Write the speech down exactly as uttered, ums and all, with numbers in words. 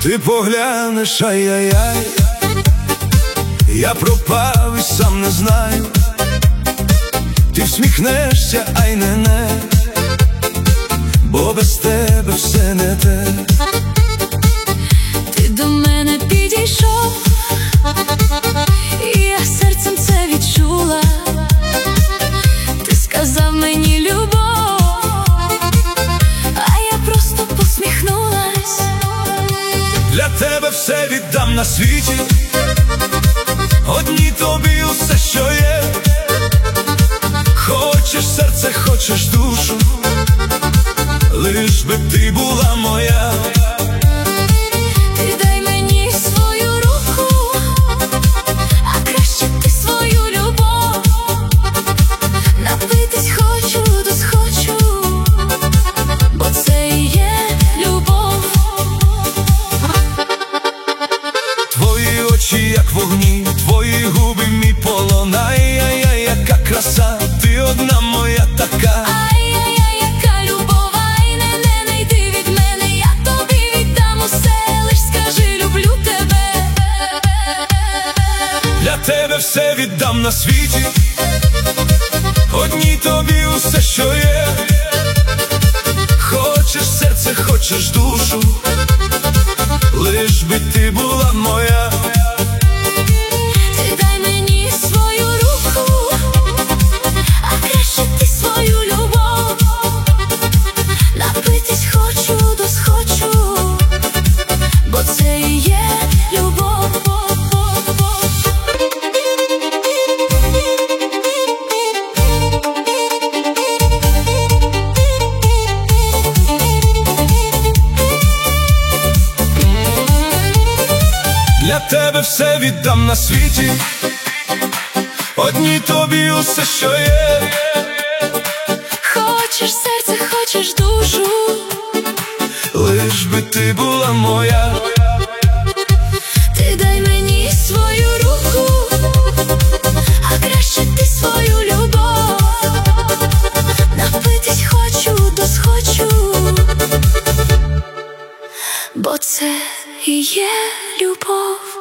Ти поглянеш, ай-яй-яй, я пропав і сам не знаю. Ти всміхнешся, ай не-не, бо без тебе все не те. Ти до мене підійшов, і я серцем це відчула. Ти сказав мені любов, а я просто посміхнулась. Для тебе все віддам на світі, одній тобі усе, що є. Хочеш серце, хочеш душу, лиш би ти була моя. Ти дай мені свою руку, а краще ти свою любов. Напитись хочу, досхочу, бо це і є любов. Твої очі, як вогні, твої губи, мій полон. Ай-яй-яй, яка краса, ти одна моя така. Ай-яй-яй, яка любов, ай не-не, не йди від мене, я тобі віддам усе, лиш скажи, люблю тебе. Для тебе все віддам на світі, одній тобі усе, що є. Хочеш серце, хочеш душу, лиш би ти була моя. Ти дай мені свою руку, а краще ти свою любов. Напитись хочу, досхочу, бо це і є любов. Для тебе все віддам на світі, одній тобі усе, що є. Хочеш серце, хочеш душу, лиш би ти була моя. ти дай мені свою руку, а краще ти свою любов. Напитись хочу, досхочу, бо це і є любов.